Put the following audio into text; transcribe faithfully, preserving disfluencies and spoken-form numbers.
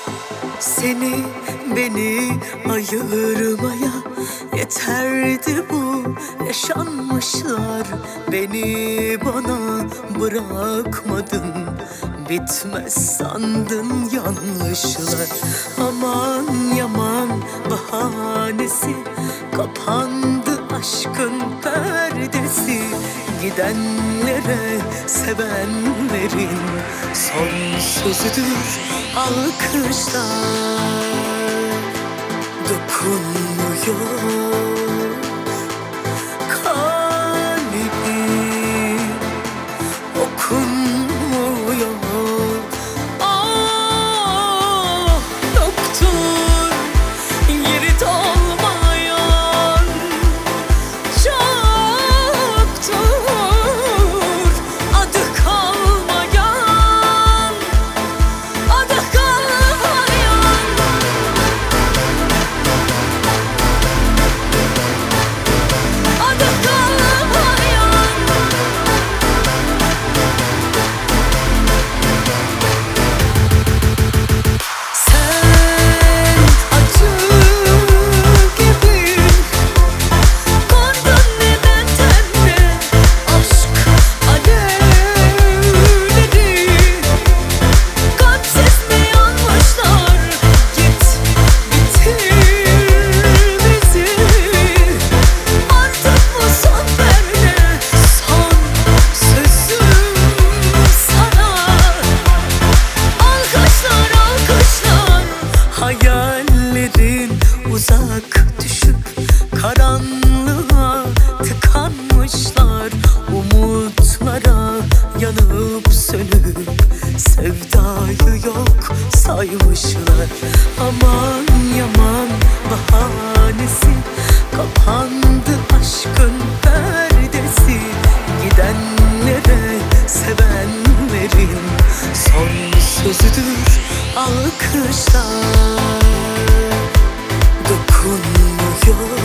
Seni beni ayırmaya yeterdi bu yaşanmışlar. Beni bana bırakmadın, bitmez sandın yanlışlar. Aman yaman bahanesi, kapandı aşkın perdesi. Gidenlere sevenlerin son sözüdür alkışlar. Dokunmuyor kalbim, okunmuyor. Ah doktor, yeri dolmayan çoktur, adı kalmayan, adı kalmayan. Adı kalmayan. Sen acı gibi kondun neden tenine, aşk alevleri. Kalpsiz mi yanmışlar, git bitir bizi. Artık bu son verme, son sözüm sana. Alkışlar alkışlar, hayallerin uzak düşüp karanlığa tıkanmışlar. Umutlara yanıp sönüp sevdayı yok saymışlar. Aman yaman bahanesi, kapandı aşkın perdesi. Gidenlere sevenlerin son sözüdür alkışlar. Dokunmuyor